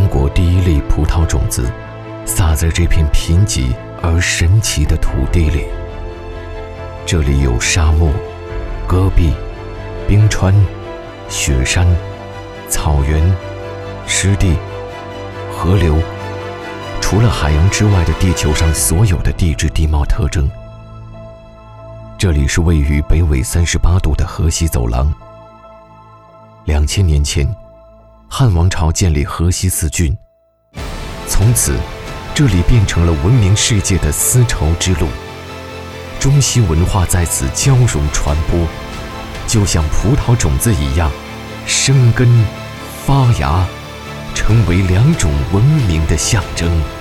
国第一粒葡萄种子撒在这片贫瘠而神奇的土地里。这里有沙漠、戈壁、冰川、雪山、草原、湿地、河流，除了海洋之外的地球上所有的地质地貌特征。这里是位于北纬38度的河西走廊。2000年前，汉王朝建立河西四郡，从此这里变成了闻名世界的丝绸之路。中西文化在此交融传播，就像葡萄种子一样生根发芽，成为两种文明的象征。